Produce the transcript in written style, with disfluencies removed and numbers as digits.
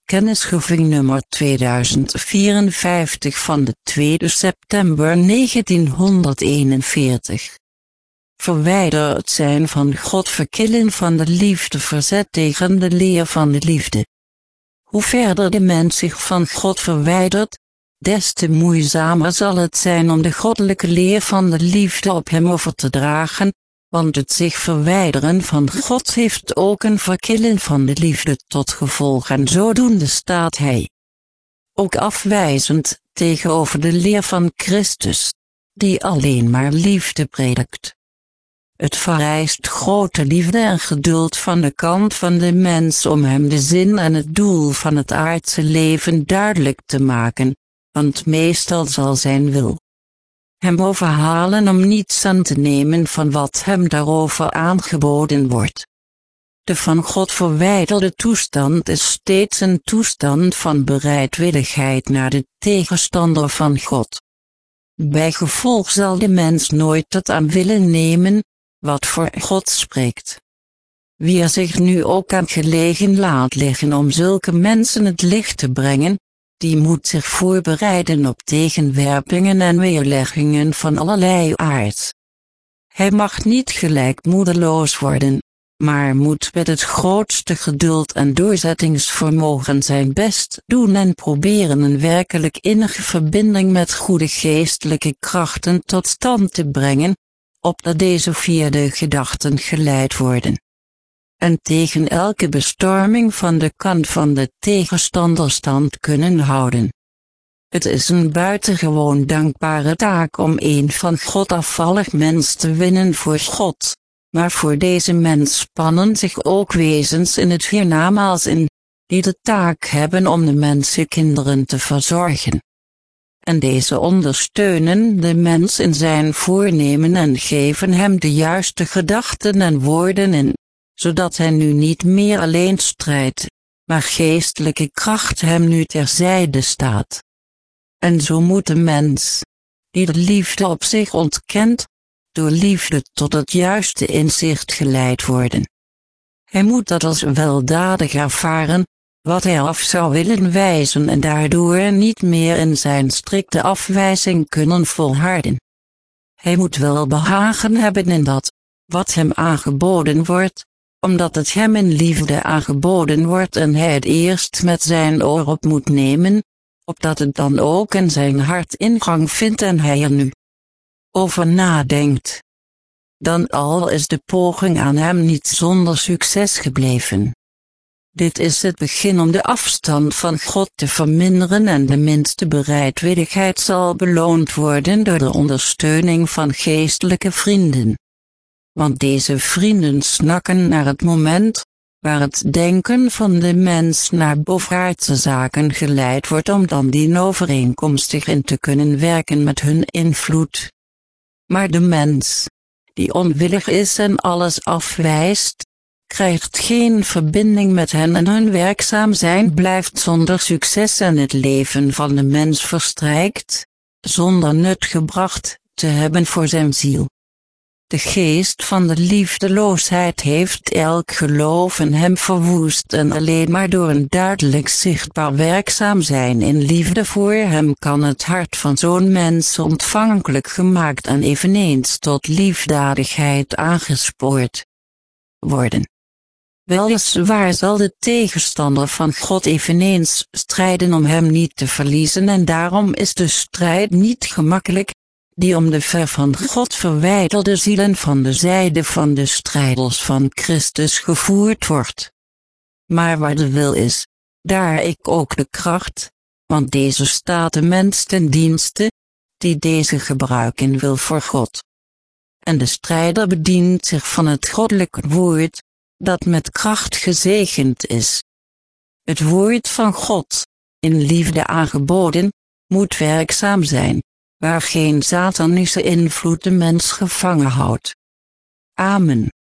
Kennisgeving nummer 2054 van de 2 september 1941. Verwijder het zijn van God, verkillen van de liefde, verzet tegen de leer van de liefde. Hoe verder de mens zich van God verwijdert, des te moeizamer zal het zijn om de goddelijke leer van de liefde op hem over te dragen, want het zich verwijderen van God heeft ook een verkillen van de liefde tot gevolg en zodoende staat hij ook afwijzend tegenover de leer van Christus, die alleen maar liefde predikt. Het vereist grote liefde en geduld van de kant van de mens om hem de zin en het doel van het aardse leven duidelijk te maken, want meestal zal zijn wil hem overhalen om niets aan te nemen van wat hem daarover aangeboden wordt. De van God verwijderde toestand is steeds een toestand van bereidwilligheid naar de tegenstander van God. Bijgevolg zal de mens nooit het aan willen nemen, wat voor God spreekt. Wie er zich nu ook aan gelegen laat liggen om zulke mensen het licht te brengen, die moet zich voorbereiden op tegenwerpingen en weerleggingen van allerlei aard. Hij mag niet gelijk moedeloos worden, maar moet met het grootste geduld en doorzettingsvermogen zijn best doen en proberen een werkelijk innige verbinding met goede geestelijke krachten tot stand te brengen, opdat deze via de gedachten geleid worden en tegen elke bestorming van de kant van de tegenstander stand kunnen houden. Het is een buitengewoon dankbare taak om een van God afvallig mens te winnen voor God, maar voor deze mens spannen zich ook wezens in het hiernamaals in, die de taak hebben om de mensenkinderen te verzorgen. En deze ondersteunen de mens in zijn voornemen en geven hem de juiste gedachten en woorden in, zodat hij nu niet meer alleen strijdt, maar geestelijke kracht hem nu terzijde staat. En zo moet de mens, die de liefde op zich ontkent, door liefde tot het juiste inzicht geleid worden. Hij moet dat als weldadig ervaren, wat hij af zou willen wijzen en daardoor niet meer in zijn strikte afwijzing kunnen volharden. Hij moet wel behagen hebben in dat, wat hem aangeboden wordt, omdat het hem in liefde aangeboden wordt en hij het eerst met zijn oor op moet nemen, opdat het dan ook in zijn hart ingang vindt en hij er nu over nadenkt. Dan al is de poging aan hem niet zonder succes gebleven. Dit is het begin om de afstand van God te verminderen en de minste bereidwilligheid zal beloond worden door de ondersteuning van geestelijke vrienden. Want deze vrienden snakken naar het moment, waar het denken van de mens naar bovenaardse zaken geleid wordt om dan dienovereenkomstig in te kunnen werken met hun invloed. Maar de mens, die onwillig is en alles afwijst, krijgt geen verbinding met hen en hun werkzaam zijn blijft zonder succes en het leven van de mens verstrijkt, zonder nut gebracht te hebben voor zijn ziel. De geest van de liefdeloosheid heeft elk geloof in hem verwoest en alleen maar door een duidelijk zichtbaar werkzaam zijn in liefde voor hem kan het hart van zo'n mens ontvankelijk gemaakt en eveneens tot liefdadigheid aangespoord worden. Weliswaar zal de tegenstander van God eveneens strijden om hem niet te verliezen en daarom is de strijd niet gemakkelijk, die om de ver van God verwijderde zielen van de zijde van de strijders van Christus gevoerd wordt. Maar waar de wil is, daar ik ook de kracht, want deze staat de mens ten dienste, die deze gebruiken wil voor God. En de strijder bedient zich van het goddelijke woord, dat met kracht gezegend is. Het woord van God, in liefde aangeboden, moet werkzaam zijn, waar geen satanische invloed de mens gevangen houdt. Amen.